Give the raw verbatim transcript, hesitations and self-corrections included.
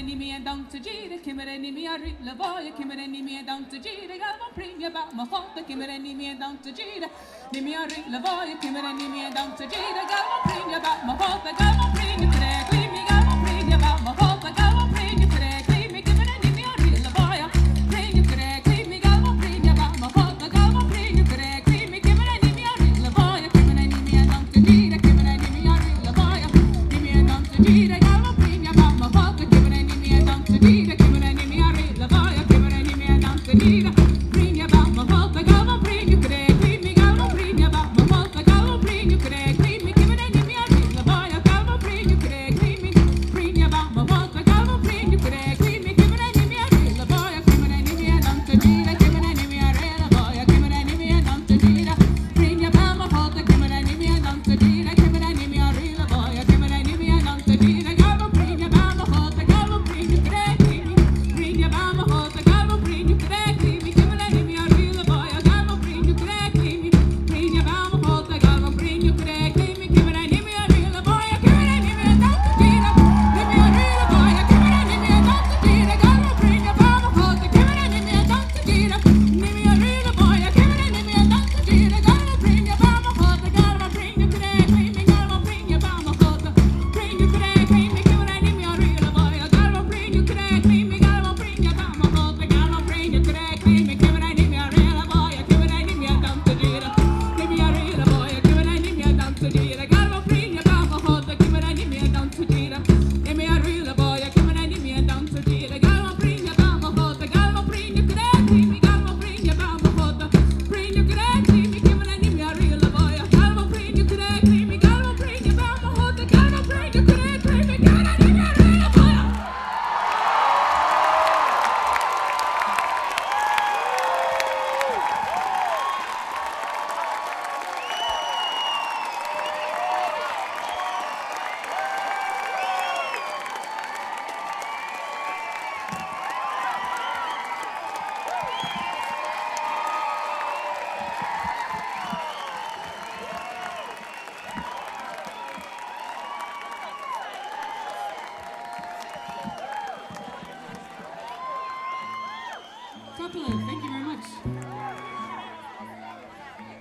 ni mi e dan to gira, kimere ni mi ari la voia, kimere ni mi e dan to gira, galva prima ba ma foto, kimere ni mi e dan to gira, ni mi ari la voia, kimere ni mi e dan to gira, galva prima ba ma foto, galva prima tre, quindi galva prima ba ma foto, galva prima tre, quindi kimere ni mi ari la voia, prima tre, quindi galva prima ba ma foto, galva prima tre, quindi kimere ni mi ari la voia, kimere ni mi e dan to gira, kimere ni mi ari la voia, ni mi e dan to gira, galva prima ba ma foto, kimere ni mi e dan to gira, kimere ni mi ari la voia, kimere ni mi e dan to gira, prima ba ma foto, galva prima tre, quindi galva prima ba ma foto, galva prima tre, quindi kimere ni mi ari la voia, galva prima tre, quindi prima ba ma foto, galva prima tre, quindi kimere ni mi ari la voia, kimere ni mi e dan to gira, kimere ni mi ari la voia, kimere ni mi e dan to gira, prima ba ma foto, kimere ni mi e dan to gira, kimere ni mi ari la voia, kimere ni mi e dan to gira, galva prima ba ma foto, galva prima tre, quindi prima ba ma foto, galva prima tre, quindi kimere ni mi ari la voia, galva prima tre, quindi prima ba ma foto, galva prima tre, quindi kimere ni mi ari la voia, kimere ni mi e dan to gira, ni mi ari la voia, kimere ni mi e dan to gira, galva prima ba ma foto, kimere ni mi e dan to gira, ni mi ari la voia, kimere ni mi e dan to gira, galva prima ba ma foto, galva prima tre, quindi galva prima ba ma foto, prima tre, quindi kimere ni mi ari la voia, galva prima tre, quindi galva prima ba ma foto, galva prima tre, quindi kimere ni mi ari la voia, kimere ni mi e dan to gira, ni mi ari la voia, kimere ni mi e dan to gira, galva prima ba ma foto, kimere ni mi e dan to gira, ni mi ari la voia, kimere ni mi e dan to gira, galva prima ba ma foto, galva prima tre, quindi galva prima ba ma foto, prima tre, quindi kimere ni mi ari la voia, galva prima tre, quindi galva prima ba ma foto, galva prima tre, quindi kimere ni mi ari la voia. Couple of, thank you.